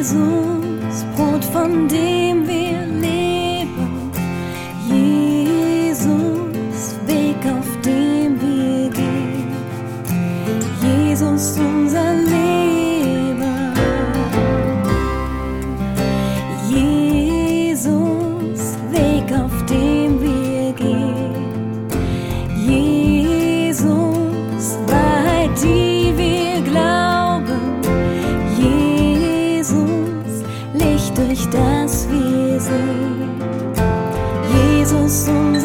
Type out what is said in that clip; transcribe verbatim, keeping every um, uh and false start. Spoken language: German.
Jesus, Brot, von dem wir leben. Jesus, Weg, auf dem wir gehen. Jesus, unser Leben. Jesus, Weg, auf dem wir gehen. Jesus, Wahrheit, die wir glauben. Jesus, Licht, durch das wir sehen. Jesus, unser